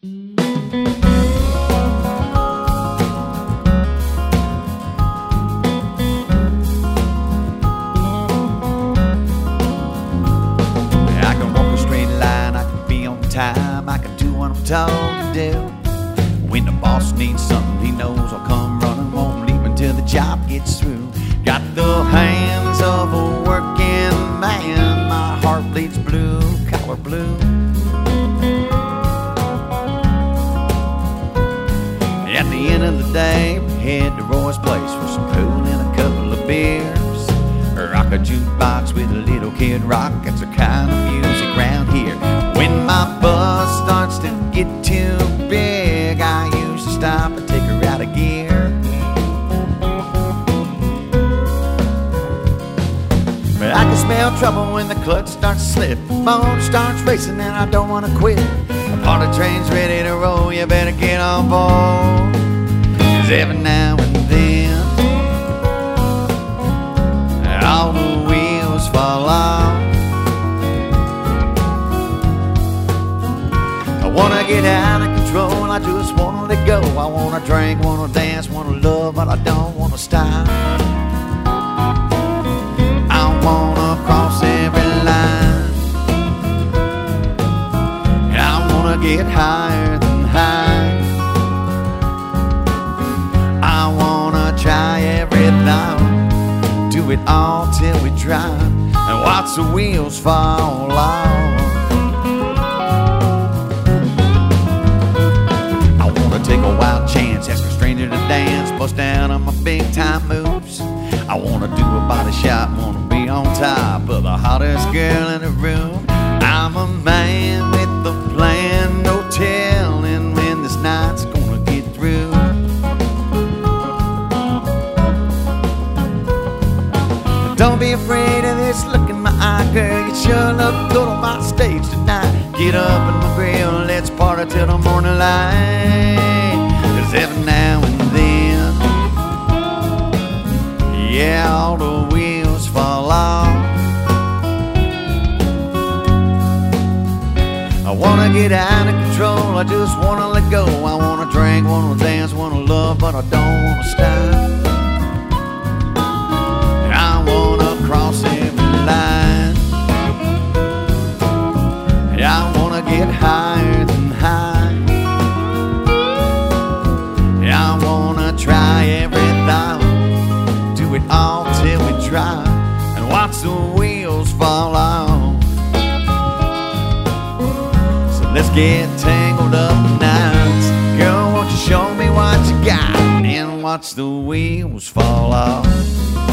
I can walk a straight line, I can be on time, I can do what I'm told to do. When the boss needs something, he knows I'll come running, won't leave until the job gets through. Got the hands of a working man, my heart bleeds blue, collar blue. At the end of the day, we head to Roy's place for some pool and a couple of beers. Rock a jukebox with a little kid rock, that's the kind of music around here. When my bus starts to get too big, I usually stop and take her out of gear. But I can smell trouble when the clutch starts to slip, the motor starts racing and I don't want to quit. The part of the train's ready to roll, you better get on board. 'Cause every now and then all the wheels fall off. I wanna get out of control, I just wanna let go. I wanna drink, wanna dance, wanna love, but I don't wanna stop. I wanna cross every line, I wanna get higher than high. I wanna try everything, do it all till we drive and watch the wheels fall off. I wanna take a wild chance, ask a stranger to dance, bust down on my big time moves. I wanna do a body shot, wanna be on top of the hottest girl in the room. I'm a man with a plan, no telling when this night's gonna get through. Don't be afraid of this look in my eye, girl. You sure look good on my stage tonight. Get up in my grill, let's party till the morning light. 'Cause every now and then, yeah, all the wheels fall off. I wanna get out of control, I just wanna let go. I wanna drink, wanna dance, wanna love, but I don't wanna stop. Cross every line, I wanna get higher than high. I wanna try everything, do it all till we try and watch the wheels fall off. So let's get tangled up tonight. Girl, won't you show me what you got and watch the wheels fall off.